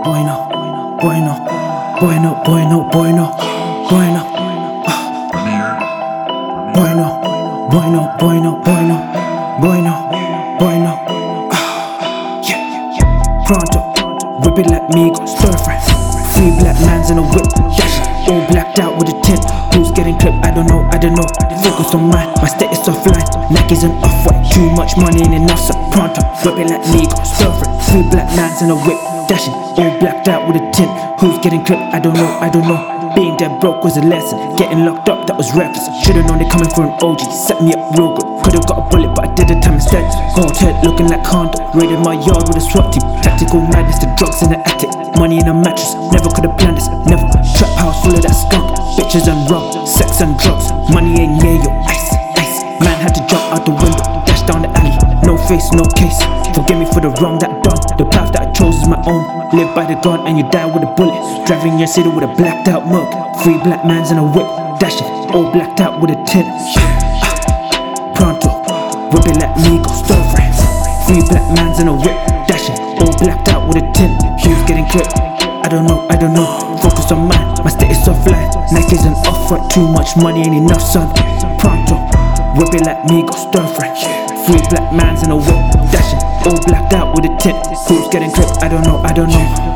bueno, bueno, bueno, bueno, bueno, bueno, bueno, bueno, bueno, bueno, bueno, bueno, yeah. Pronto, whip it like Migos, stir fry. Three black mans in a whip, dash all blacked out with a tint. Who's getting clipped? I don't know, I don't know. Focus on mine, my status offline. Nikes and off-white, too much money ain't enough, so pronto, whip it like Migos, stir fry. Three black mans in a whip, dashing, all blacked out with a tint. Who's getting clipped? I don't know, I don't know. Being dead broke was a lesson. Getting locked up, that was reckless. Should've known they coming for an OG. Set me up real good. Could've got a bullet, but I did the time instead. Gold head looking like Hondo. Raided my yard with a SWAT team. Tactical madness, the drugs in the attic. Money in a mattress. Never could've planned this. Never. Trap house full of that skunk. Bitches and rum, sex and drugs. Money ain't yeah, yo. Ice, ice. Man had to jump out the window. Dash down the alley. No face, no case. Forgive me for the wrong that I done. The path that I chose is my own. Live by the gun and you die with a bullet. Driving your city with a blacked out mug. Three black mans in a whip. Dashing, all blacked out with a tint. Pronto, whip it like Migos, stir fry. Three black mans in a whip. Dashing, all blacked out with a tint. Who's getting clipped? I don't know, I don't know. Focus on mine, my status offline. Nikes and off-white, too much money ain't enough, son. Pronto, whip it like Migos, stir fry. Three black mans in a whip, dashing, all blacked out with a tint. Who's getting clipped? I don't know, I don't know.